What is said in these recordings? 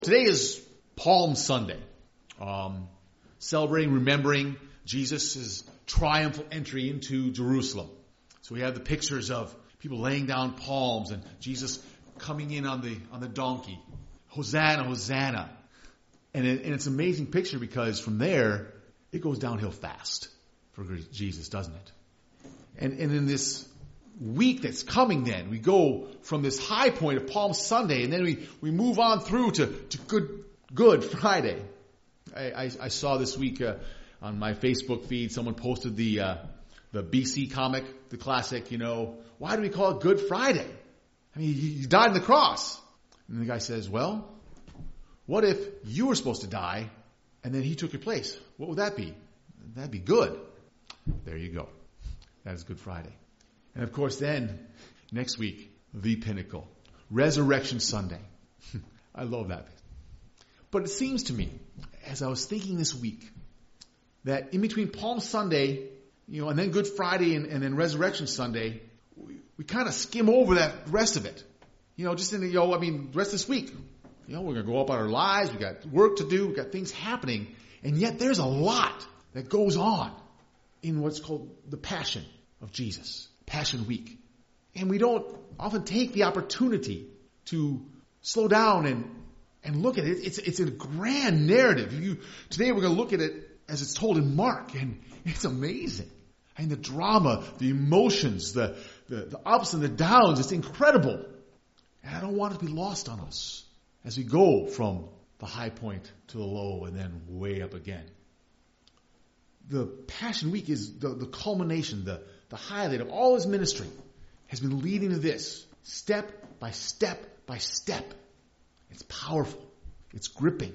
Today is Palm Sunday, celebrating, remembering Jesus' triumphal entry into Jerusalem. So we have the pictures of people laying down palms and Jesus coming in on the donkey. Hosanna, Hosanna. And it's an amazing picture because from there, it goes downhill fast for Jesus, doesn't it? And in this week that's coming then, we go from this high point of Palm Sunday and then we move on through to Good Friday. I saw this week on my Facebook feed, someone posted the BC comic, the classic, why do we call it Good Friday? I mean, he died on the cross. And the guy says, well, what if you were supposed to die and then he took your place? What would that be? That'd be good. There you go. That is Good Friday. And of course then, next week, the pinnacle, Resurrection Sunday. I love that. But it seems to me, as I was thinking this week, that in between Palm Sunday, and then Good Friday and then Resurrection Sunday, we kind of skim over that rest of it. Just in the rest of this week. We're going to go about our lives, we got work to do, we got things happening, and yet there's a lot that goes on in what's called the Passion of Jesus. Passion Week. And we don't often take the opportunity to slow down and look at it. It's a grand narrative. Today we're going to look at it as it's told in Mark, and it's amazing. And the drama, the emotions, the ups and the downs, it's incredible. And I don't want it to be lost on us as we go from the high point to the low and then way up again. The Passion Week is the culmination, the highlight of all his ministry has been leading to this, step by step by step. It's powerful. It's gripping.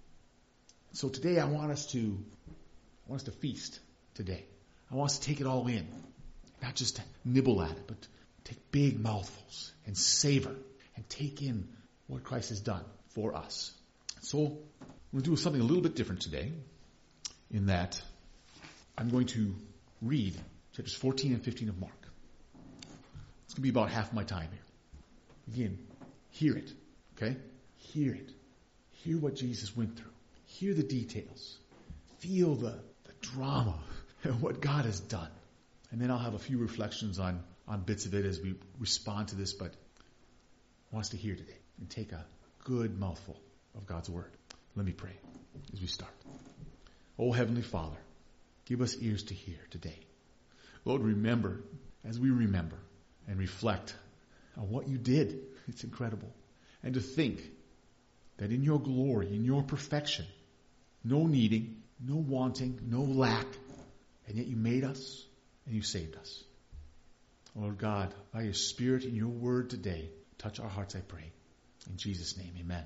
So today I want us to feast today. I want us to take it all in. Not just to nibble at it, but take big mouthfuls and savor and take in what Christ has done for us. So I'm going to do something a little bit different today in that I'm going to read chapters 14 and 15 of Mark. It's going to be about half my time here. Again, hear it. Okay? Hear it. Hear what Jesus went through. Hear the details. Feel the drama and what God has done. And then I'll have a few reflections on bits of it as we respond to this, but I want us to hear today and take a good mouthful of God's Word. Let me pray as we start. Oh, Heavenly Father, give us ears to hear today. Lord, remember, as we remember and reflect on what you did. It's incredible. And to think that in your glory, in your perfection, no needing, no wanting, no lack, and yet you made us and you saved us. Lord God, by your Spirit and your word today, touch our hearts, I pray. In Jesus' name, amen.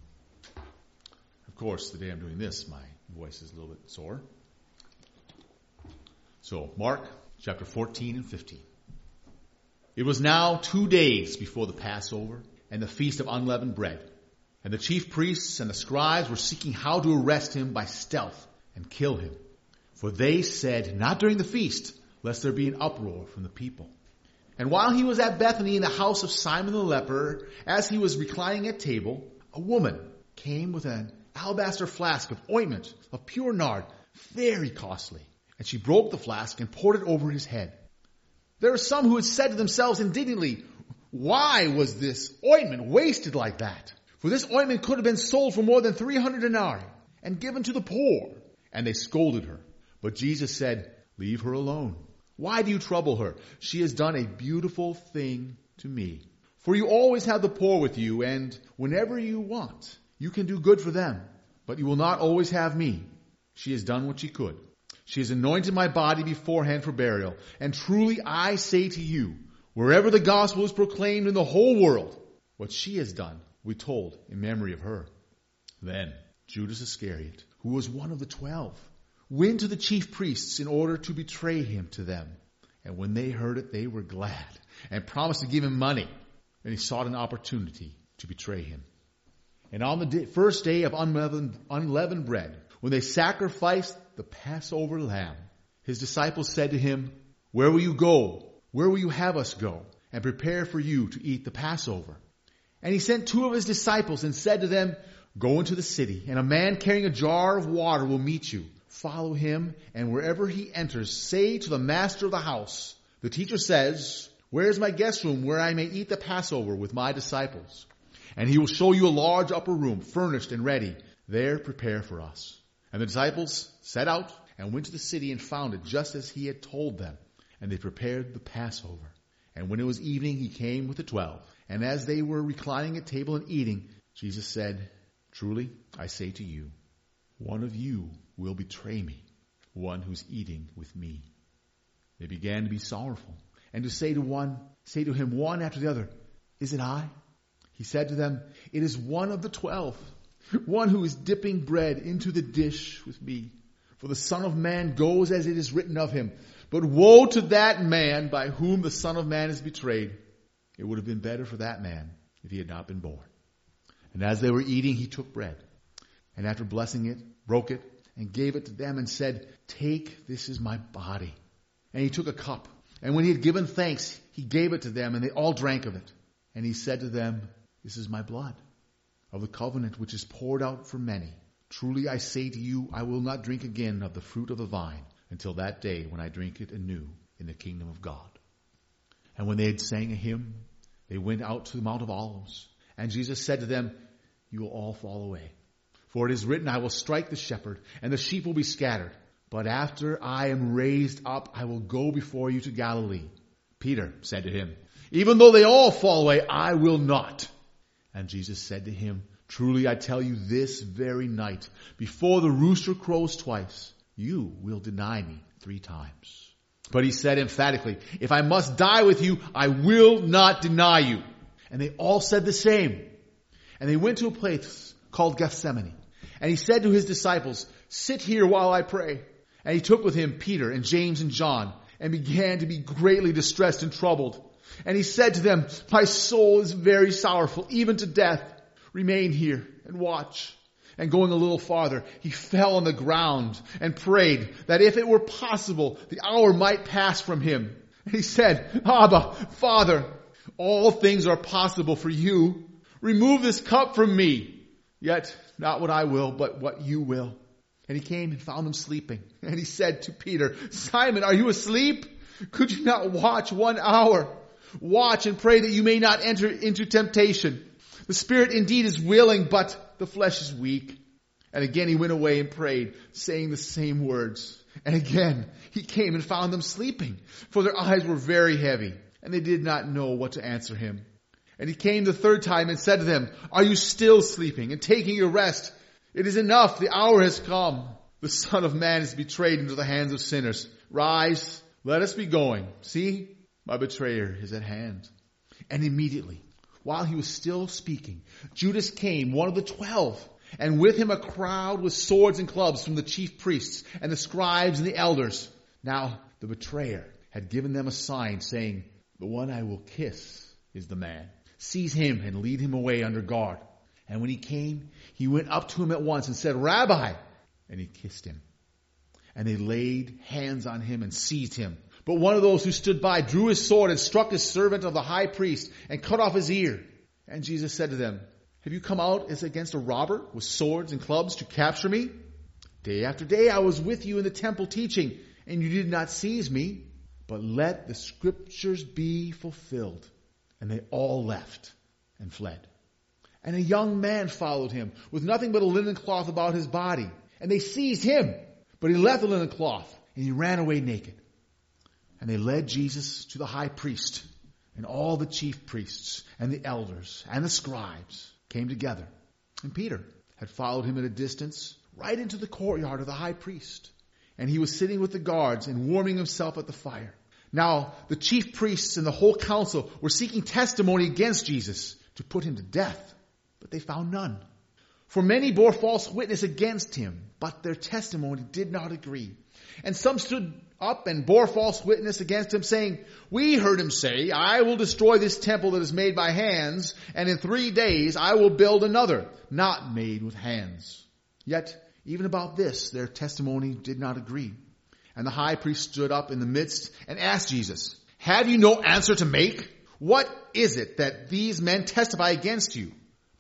Of course, the day I'm doing this, my voice is a little bit sore. So, Mark chapter 14 and 15. It was now 2 days before the Passover and the Feast of Unleavened Bread. And the chief priests and the scribes were seeking how to arrest him by stealth and kill him. For they said, not during the feast, lest there be an uproar from the people. And while he was at Bethany in the house of Simon the leper, as he was reclining at table, a woman came with an alabaster flask of ointment of pure nard, very costly. And she broke the flask and poured it over his head. There are some who had said to themselves indignantly, why was this ointment wasted like that? For this ointment could have been sold for more than 300 denarii and given to the poor. And they scolded her. But Jesus said, leave her alone. Why do you trouble her? She has done a beautiful thing to me. For you always have the poor with you, and whenever you want, you can do good for them. But you will not always have me. She has done what she could. She has anointed my body beforehand for burial. And truly I say to you, wherever the gospel is proclaimed in the whole world, what she has done we told in memory of her. Then Judas Iscariot, who was one of the 12, went to the chief priests in order to betray him to them. And when they heard it, they were glad and promised to give him money. And he sought an opportunity to betray him. And on the first day of unleavened bread, when they sacrificed the Passover lamb, his disciples said to him, where will you go? Where will you have us go? And prepare for you to eat the Passover. And he sent 2 of his disciples and said to them, Go into the city, and a man carrying a jar of water will meet you. Follow him, and wherever he enters, say to the master of the house, the teacher says, where is my guest room where I may eat the Passover with my disciples? And he will show you a large upper room, furnished and ready. There prepare for us. And the disciples set out and went to the city and found it just as he had told them. And they prepared the Passover. And when it was evening, he came with the 12. And as they were reclining at table and eating, Jesus said, truly, I say to you, one of you will betray me, one who's eating with me. They began to be sorrowful and to say to him one after the other, is it I? He said to them, it is one of the 12, one who is dipping bread into the dish with me. For the Son of Man goes as it is written of him. But woe to that man by whom the Son of Man is betrayed. It would have been better for that man if he had not been born. And as they were eating, he took bread. And after blessing it, broke it, and gave it to them and said, take, this is my body. And he took a cup. And when he had given thanks, he gave it to them, and they all drank of it. And he said to them, this is my blood of the covenant which is poured out for many. Truly I say to you, I will not drink again of the fruit of the vine until that day when I drink it anew in the kingdom of God. And when they had sang a hymn, they went out to the Mount of Olives. And Jesus said to them, you will all fall away. For it is written, I will strike the shepherd, and the sheep will be scattered. But after I am raised up, I will go before you to Galilee. Peter said to him, even though they all fall away, I will not. And Jesus said to him, truly I tell you, this very night, before the rooster crows twice, you will deny me 3 times. But he said emphatically, if I must die with you, I will not deny you. And they all said the same. And they went to a place called Gethsemane. And he said to his disciples, sit here while I pray. And he took with him Peter and James and John, and began to be greatly distressed and troubled. And he said to them, my soul is very sorrowful, even to death. Remain here and watch. And going a little farther, he fell on the ground and prayed that if it were possible, the hour might pass from him. And he said, Abba, Father, all things are possible for you. Remove this cup from me. Yet not what I will, but what you will. And he came and found them sleeping. And he said to Peter, Simon, are you asleep? Could you not watch 1 hour? Watch and pray that you may not enter into temptation. The spirit indeed is willing, but the flesh is weak. And again he went away and prayed, saying the same words. And again he came and found them sleeping, for their eyes were very heavy, and they did not know what to answer him. And he came the 3rd time and said to them, are you still sleeping and taking your rest? It is enough, the hour has come. The Son of Man is betrayed into the hands of sinners. Rise, let us be going. See, my betrayer is at hand. And immediately, while he was still speaking, Judas came, one of the 12, and with him a crowd with swords and clubs from the chief priests and the scribes and the elders. Now the betrayer had given them a sign, saying, the one I will kiss is the man. Seize him and lead him away under guard. And when he came, he went up to him at once and said, Rabbi! And he kissed him. And they laid hands on him and seized him. But one of those who stood by drew his sword and struck the servant of the high priest and cut off his ear. And Jesus said to them, have you come out as against a robber with swords and clubs to capture me? Day after day I was with you in the temple teaching, and you did not seize me. But let the scriptures be fulfilled. And they all left and fled. And a young man followed him with nothing but a linen cloth about his body. And they seized him, but he left the linen cloth and he ran away naked. And they led Jesus to the high priest, and all the chief priests and the elders and the scribes came together. And Peter had followed him at a distance right into the courtyard of the high priest. And he was sitting with the guards and warming himself at the fire. Now the chief priests and the whole council were seeking testimony against Jesus to put him to death. But they found none. For many bore false witness against him, but their testimony did not agree. And some stood up and bore false witness against him, saying, we heard him say, I will destroy this temple that is made by hands, and in 3 days I will build another, not made with hands. Yet, even about this, their testimony did not agree. And the high priest stood up in the midst and asked Jesus, have you no answer to make? What is it that these men testify against you?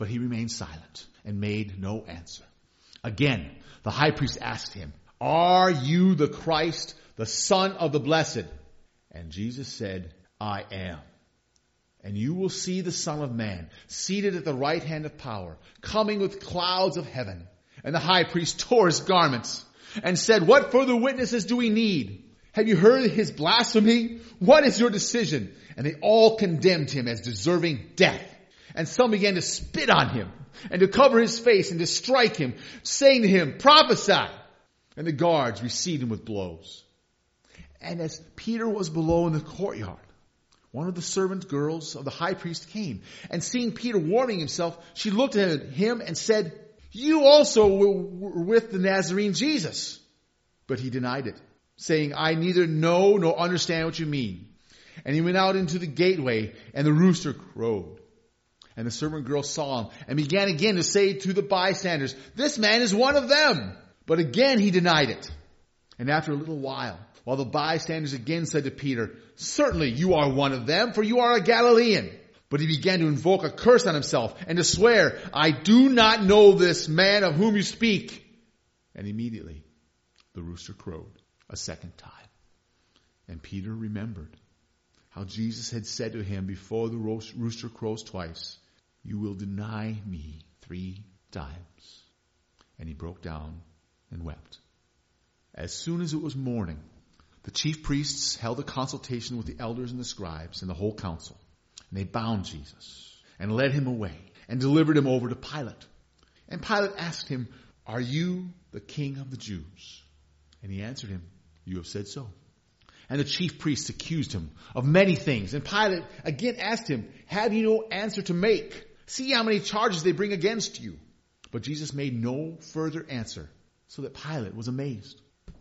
But he remained silent and made no answer. Again, the high priest asked him, "Are you the Christ, the Son of the Blessed?" And Jesus said, "I am. And you will see the Son of Man seated at the right hand of power, coming with clouds of heaven." And the high priest tore his garments and said, "What further witnesses do we need? Have you heard his blasphemy? What is your decision?" And they all condemned him as deserving death. And some began to spit on him and to cover his face and to strike him, saying to him, "Prophesy." And the guards received him with blows. And as Peter was below in the courtyard, one of the servant girls of the high priest came, and seeing Peter warming himself, she looked at him and said, "You also were with the Nazarene Jesus." But he denied it, saying, "I neither know nor understand what you mean." And he went out into the gateway, and the rooster crowed. And the servant girl saw him, and began again to say to the bystanders, "This man is one of them." But again he denied it. And after a little while the bystanders again said to Peter, "Certainly you are one of them, for you are a Galilean." But he began to invoke a curse on himself and to swear, "I do not know this man of whom you speak." And immediately the rooster crowed a second time. And Peter remembered how Jesus had said to him before the rooster crows twice, "You will deny me 3 times." And he broke down and wept. As soon as it was morning, the chief priests held a consultation with the elders and the scribes and the whole council. And they bound Jesus and led him away and delivered him over to Pilate. And Pilate asked him, "Are you the king of the Jews?" And he answered him, "You have said so." And the chief priests accused him of many things. And Pilate again asked him, "Have you no answer to make? See how many charges they bring against you." But Jesus made no further answer, so that Pilate was amazed.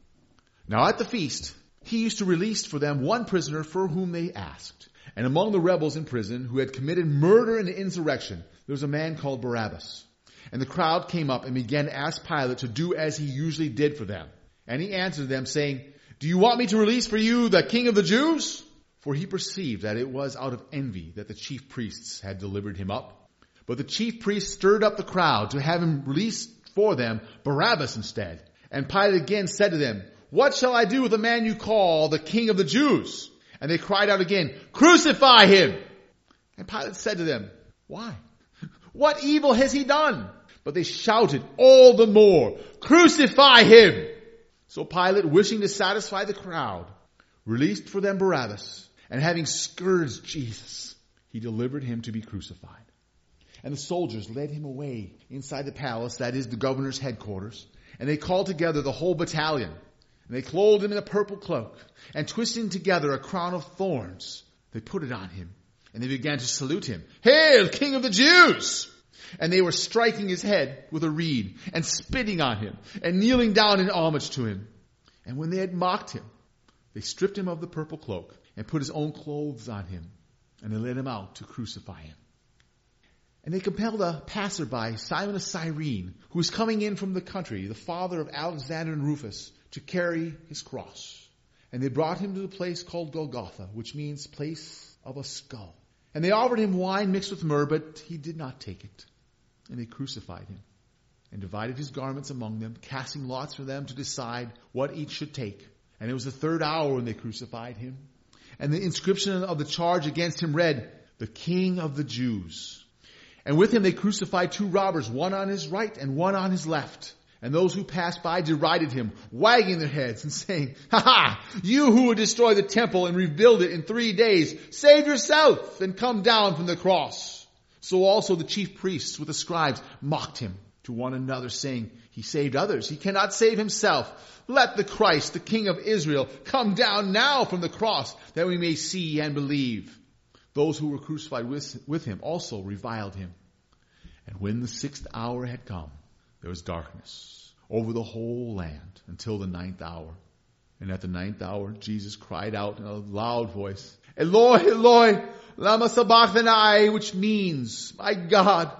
Now at the feast, he used to release for them one prisoner for whom they asked. And among the rebels in prison who had committed murder and insurrection, there was a man called Barabbas. And the crowd came up and began to ask Pilate to do as he usually did for them. And he answered them, saying, "Do you want me to release for you the king of the Jews?" For he perceived that it was out of envy that the chief priests had delivered him up. But the chief priests stirred up the crowd to have him release for them Barabbas instead. And Pilate again said to them, "What shall I do with the man you call the king of the Jews?" And they cried out again, "Crucify him!" And Pilate said to them, "Why? What evil has he done?" But they shouted all the more, "Crucify him!" So Pilate, wishing to satisfy the crowd, released for them Barabbas, and having scourged Jesus, he delivered him to be crucified. And the soldiers led him away inside the palace, that is the governor's headquarters, and they called together the whole battalion. And they clothed him in a purple cloak, and twisting together a crown of thorns, they put it on him. And they began to salute him, "Hail, King of the Jews!" And they were striking his head with a reed, and spitting on him, and kneeling down in homage to him. And when they had mocked him, they stripped him of the purple cloak, and put his own clothes on him, and they led him out to crucify him. And they compelled a passerby, Simon of Cyrene, who was coming in from the country, the father of Alexander and Rufus, to carry his cross. And they brought him to the place called Golgotha, which means place of a skull. And they offered him wine mixed with myrrh, but he did not take it. And they crucified him and divided his garments among them, casting lots for them to decide what each should take. And it was the 3rd hour when they crucified him. And the inscription of the charge against him read, "The King of the Jews." And with him they crucified 2 robbers, one on his right and one on his left. And those who passed by derided him, wagging their heads and saying, "Ha ha! You who would destroy the temple and rebuild it in 3 days, save yourself and come down from the cross." So also the chief priests with the scribes mocked him to one another, saying, "He saved others. He cannot save himself. Let the Christ, the King of Israel, come down now from the cross, that we may see and believe." Those who were crucified with him also reviled him. And when the 6th hour had come, there was darkness over the whole land until the 9th hour. And at the 9th hour, Jesus cried out in a loud voice, "Eloi, Eloi, lama sabachthani," which means, my God,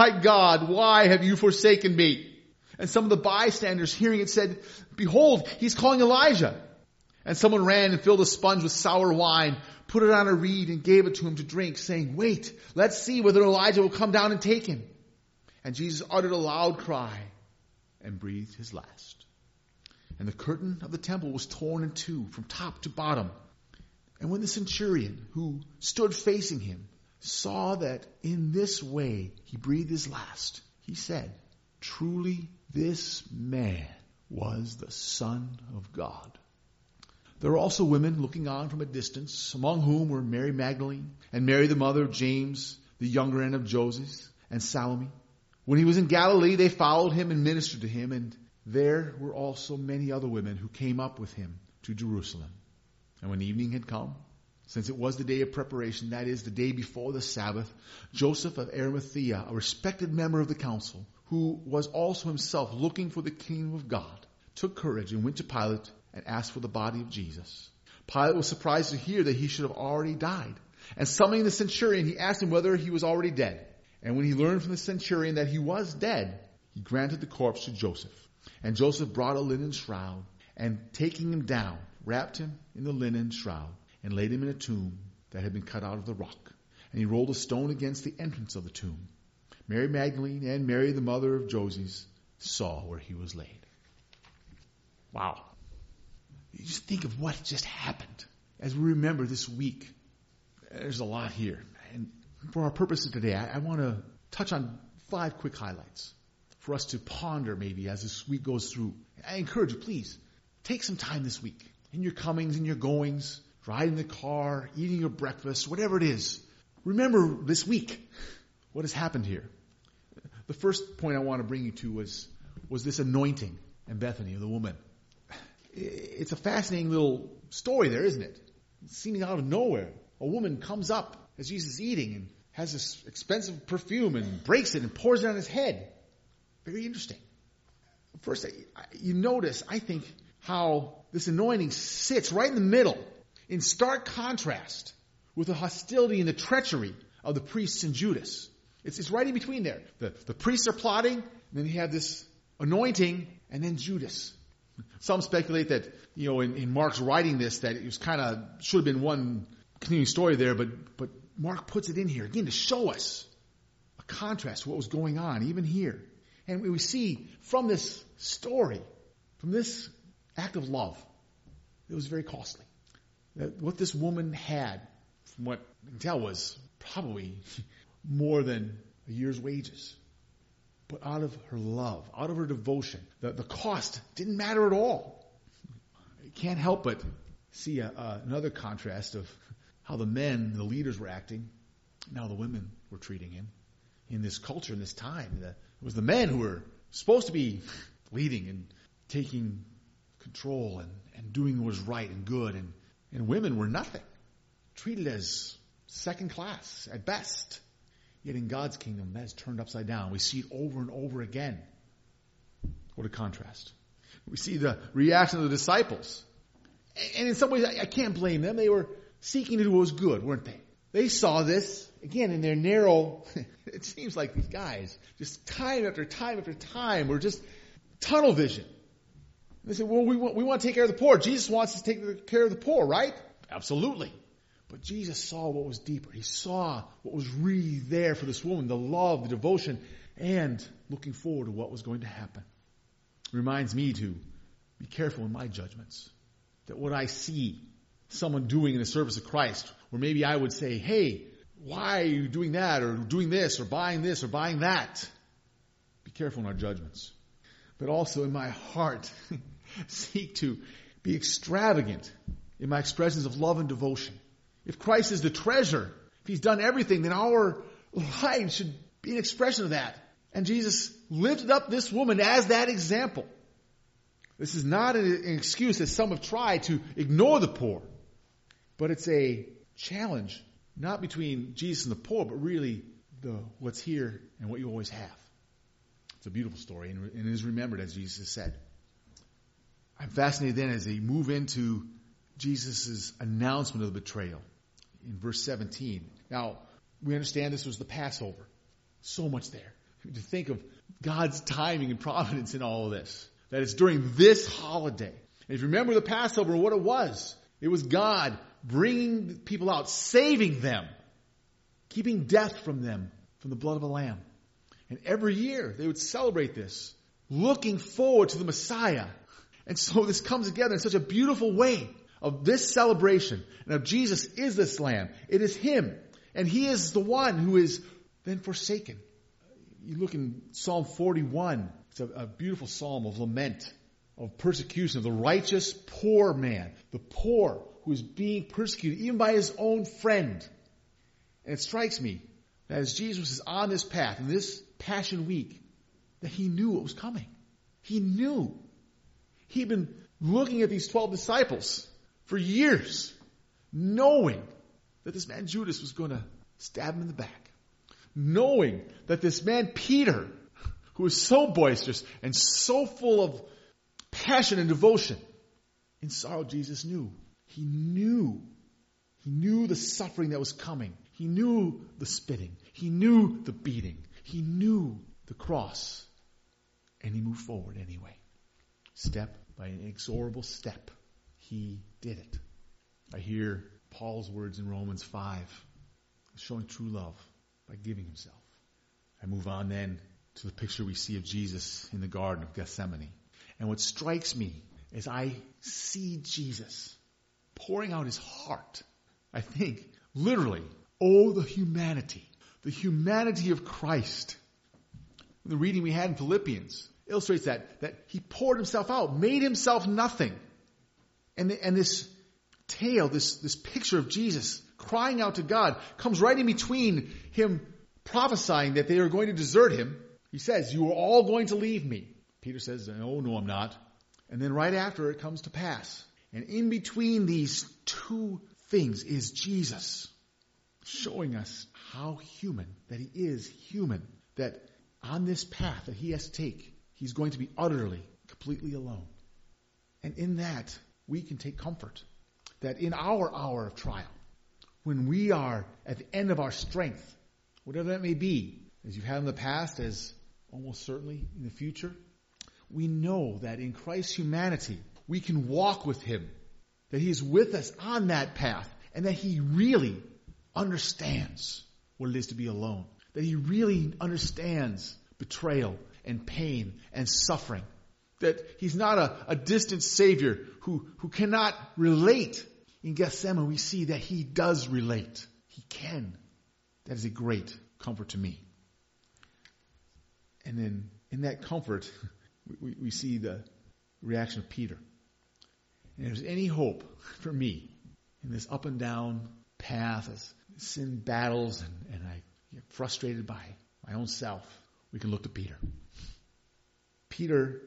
why have you forsaken me?" And some of the bystanders hearing it said, "Behold, he's calling Elijah." And someone ran and filled a sponge with sour wine, put it on a reed and gave it to him to drink, saying, "Wait, let's see whether Elijah will come down and take him." And Jesus uttered a loud cry and breathed his last. And the curtain of the temple was torn in two from top to bottom. And when the centurion who stood facing him saw that in this way he breathed his last, he said, "Truly this man was the Son of God." There were also women looking on from a distance, among whom were Mary Magdalene and Mary the mother of James, the younger, and of Joses, and Salome. When he was in Galilee, they followed him and ministered to him, and there were also many other women who came up with him to Jerusalem. And when evening had come, since it was the day of preparation, that is, the day before the Sabbath, Joseph of Arimathea, a respected member of the council, who was also himself looking for the kingdom of God, took courage and went to Pilate and asked for the body of Jesus. Pilate was surprised to hear that he should have already died. And summoning the centurion, he asked him whether he was already dead. And when he learned from the centurion that he was dead, he granted the corpse to Joseph. And Joseph brought a linen shroud, and taking him down, wrapped him in the linen shroud, and laid him in a tomb that had been cut out of the rock. And he rolled a stone against the entrance of the tomb. Mary Magdalene and Mary the mother of Joses saw where he was laid. Wow. You just think of what just happened as we remember this week. There's a lot here. And for our purposes today, I want to touch on 5 quick highlights for us to ponder maybe as this week goes through. I encourage you, please, take some time this week in your comings and your goings, riding the car, eating your breakfast, whatever it is. Remember this week what has happened here. The first point I want to bring you to was this anointing in Bethany of the woman. It's a fascinating little story there, isn't it? Seeming out of nowhere. A woman comes up as Jesus is eating and has this expensive perfume and breaks it and pours it on his head. Very interesting. First, you notice, I think, how this anointing sits right in the middle, in stark contrast with the hostility and the treachery of the priests and Judas. It's right in between there. The priests are plotting, and then you have this anointing, and then Judas. Some speculate that, in Mark's writing this, that it was should have been one continuing story there, but Mark puts it in here again to show us a contrast to what was going on even here. And we see from this story, from this act of love, it was very costly. That what this woman had, from what I can tell, was probably more than a year's wages. But out of her love, out of her devotion, the cost didn't matter at all. You can't help but see another contrast of how the men, the leaders were acting, and how the women were treating him. In this culture, in this time, it was the men who were supposed to be leading and taking control and doing what was right and good, and women were nothing, treated as second class at best. Yet in God's kingdom, that is turned upside down. We see it over and over again. What a contrast. We see the reaction of the disciples. And in some ways, I can't blame them. They were seeking to do what was good, weren't they? They saw this, again, in their narrow, it seems like these guys, just time after time after time, were just tunnel vision. They said, well, we want to take care of the poor. Jesus wants us to take care of the poor, right? Absolutely. But Jesus saw what was deeper. He saw what was really there for this woman, the love, the devotion, and looking forward to what was going to happen. It reminds me to be careful in my judgments. That what I see someone doing in the service of Christ, or maybe I would say, hey, why are you doing that, or doing this, or buying that? Be careful in our judgments. But also in my heart, seek to be extravagant in my expressions of love and devotion. If Christ is the treasure, if he's done everything, then our lives should be an expression of that. And Jesus lifted up this woman as that example. This is not an excuse, as some have tried, to ignore the poor. But it's a challenge, not between Jesus and the poor, but really what's here and what you always have. It's a beautiful story, and it is remembered, as Jesus said. I'm fascinated then as they move into Jesus' announcement of the betrayal in verse 17. Now, we understand this was the Passover. So much there. To think of God's timing and providence in all of this. That it's during this holiday. And if you remember the Passover and what it was God bringing people out, saving them, keeping death from them, from the blood of a lamb. And every year they would celebrate this, looking forward to the Messiah. And so this comes together in such a beautiful way of this celebration. And of Jesus is this Lamb. It is Him. And He is the one who is then forsaken. You look in Psalm 41. It's a beautiful psalm of lament, of persecution, of the righteous poor man. The poor who is being persecuted even by his own friend. And it strikes me that as Jesus is on this path, in this Passion Week, that He knew it was coming. He knew. He'd been looking at these 12 disciples for years, knowing that this man Judas was going to stab him in the back. Knowing that this man Peter, who was so boisterous and so full of passion and devotion, in sorrow Jesus knew. He knew. He knew the suffering that was coming. He knew the spitting. He knew the beating. He knew the cross. And He moved forward anyway. Step by an inexorable step. He did it. I hear Paul's words in Romans 5, showing true love by giving Himself. I move on then to the picture we see of Jesus in the Garden of Gethsemane. And what strikes me is I see Jesus pouring out His heart. I think, literally, oh, the humanity of Christ. The reading we had in Philippians illustrates that He poured Himself out, made Himself nothing. And this tale, this picture of Jesus crying out to God comes right in between Him prophesying that they are going to desert Him. He says, you are all going to leave me. Peter says, no, I'm not. And then right after it comes to pass. And in between these two things is Jesus showing us how human, that He is human, that on this path that He has to take, He's going to be utterly, completely alone. And in that, we can take comfort that in our hour of trial, when we are at the end of our strength, whatever that may be, as you've had in the past, as almost certainly in the future, we know that in Christ's humanity, we can walk with Him, that He is with us on that path, and that He really understands what it is to be alone, that He really understands betrayal and pain and suffering, that He's not a distant Savior who cannot relate. In Gethsemane, we see that He does relate. He can. That is a great comfort to me. And then in that comfort, we see the reaction of Peter. And if there's any hope for me in this up and down path as sin battles and I get frustrated by my own self, we can look to Peter. Peter,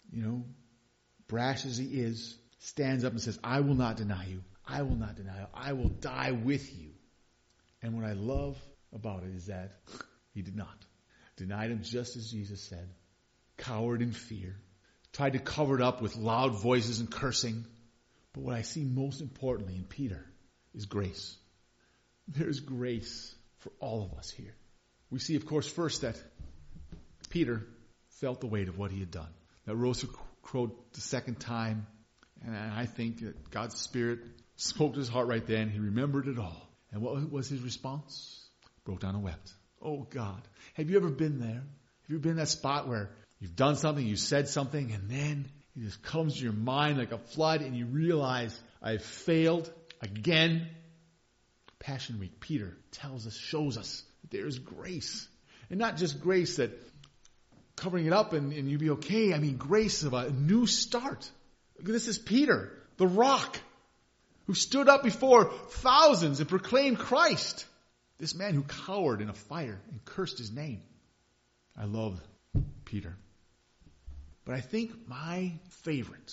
brash as he is, stands up and says, I will not deny you. I will not deny you. I will die with you. And what I love about it is that he did not. Denied Him just as Jesus said. Cowered in fear. Tried to cover it up with loud voices and cursing. But what I see most importantly in Peter is grace. There's grace for all of us here. We see, of course, first that Peter felt the weight of what he had done. That rooster crowed the second time. And I think that God's Spirit spoke to his heart right then. He remembered it all. And what was his response? Broke down and wept. Oh God. Have you ever been there? Have you ever been in that spot where you've done something, you said something, and then it just comes to your mind like a flood and you realize, I've failed again? Passion Week, Peter tells us, shows us that there is grace. And not just grace that covering it up and you'll be okay. I mean, grace of a new start. This is Peter, the rock, who stood up before thousands and proclaimed Christ. This man who cowered in a fire and cursed His name. I love Peter. But I think my favorite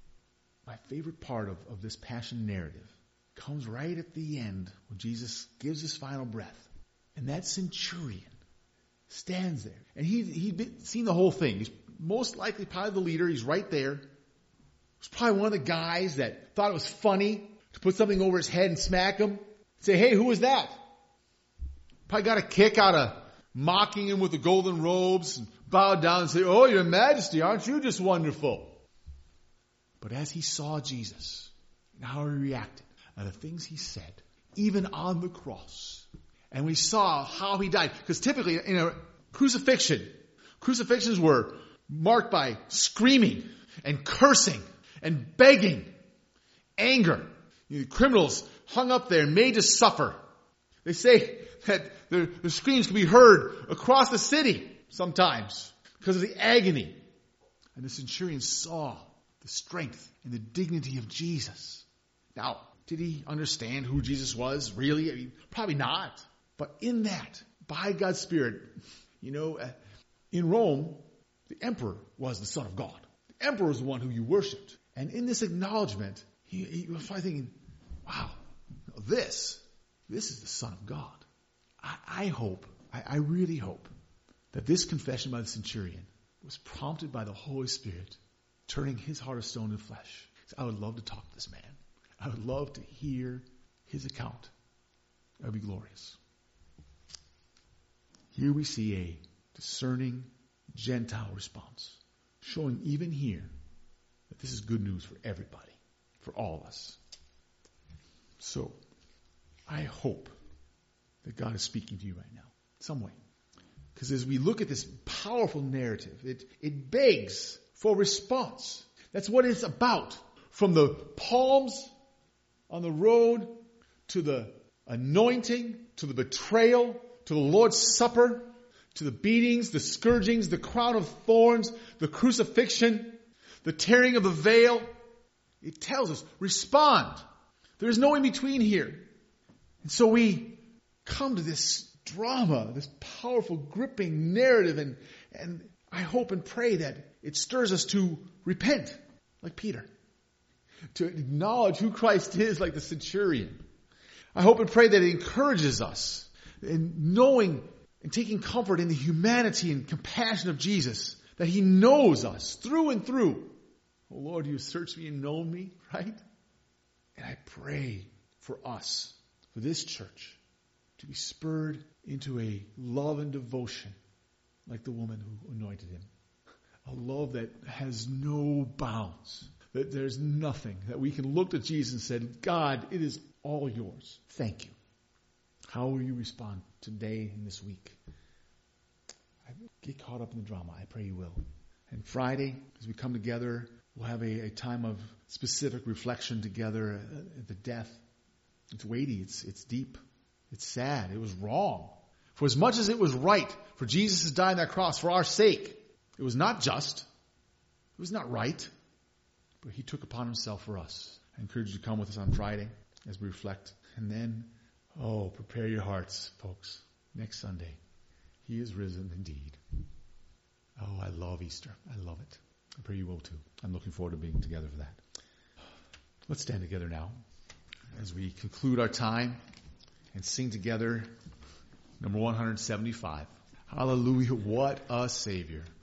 part of this passion narrative comes right at the end when Jesus gives His final breath. And that centurion stands there. And he'd seen the whole thing. He's most likely probably the leader. He's right there. He's probably one of the guys that thought it was funny to put something over his head and smack him. Say, hey, who was that? Probably got a kick out of mocking him with the golden robes and bowed down and say, oh, Your Majesty, aren't you just wonderful? But as he saw Jesus and how he reacted and the things he said, even on the cross, and we saw how he died, because typically in Crucifixion. Crucifixions were marked by screaming and cursing and begging, anger. Criminals hung up there and made to suffer. They say that the screams could be heard across the city sometimes because of the agony. And the centurion saw the strength and the dignity of Jesus. Now, did he understand who Jesus was? Really? I mean, probably not. But in that, by God's Spirit, in Rome, the emperor was the Son of God. The emperor was the one who you worshipped. And in this acknowledgement, he was probably thinking, wow, this is the Son of God. I really hope that this confession by the centurion was prompted by the Holy Spirit turning his heart of stone to flesh. I would love to talk to this man. I would love to hear his account. That would be glorious. Here we see a discerning Gentile response, showing even here that this is good news for everybody, for all of us. So, I hope that God is speaking to you right now, some way. Because as we look at this powerful narrative, it begs for response. That's what it's about. From the palms on the road, to the anointing, to the betrayal, to the Lord's Supper, to the beatings, the scourgings, the crown of thorns, the crucifixion, the tearing of the veil. It tells us, respond. There is no in between here. And so we come to this drama, this powerful, gripping narrative, and I hope and pray that it stirs us to repent, like Peter. To acknowledge who Christ is, like the centurion. I hope and pray that it encourages us in knowing and taking comfort in the humanity and compassion of Jesus, that He knows us through and through. Oh Lord, You have searched me and known me, right? And I pray for us, for this church, to be spurred into a love and devotion like the woman who anointed Him. A love that has no bounds. That there's nothing that we can look to Jesus and say, God, it is all Yours. Thank You. How will you respond today and this week? Get caught up in the drama. I pray you will. And Friday, as we come together, we'll have a time of specific reflection together at the death. It's weighty. It's deep. It's sad. It was wrong. For as much as it was right for Jesus to die on that cross for our sake, it was not just. It was not right. But He took upon Himself for us. I encourage you to come with us on Friday as we reflect. And then, prepare your hearts, folks. Next Sunday, He is risen indeed. Oh, I love Easter. I love it. I pray you will too. I'm looking forward to being together for that. Let's stand together now as we conclude our time and sing together number 175. Hallelujah, what a Savior.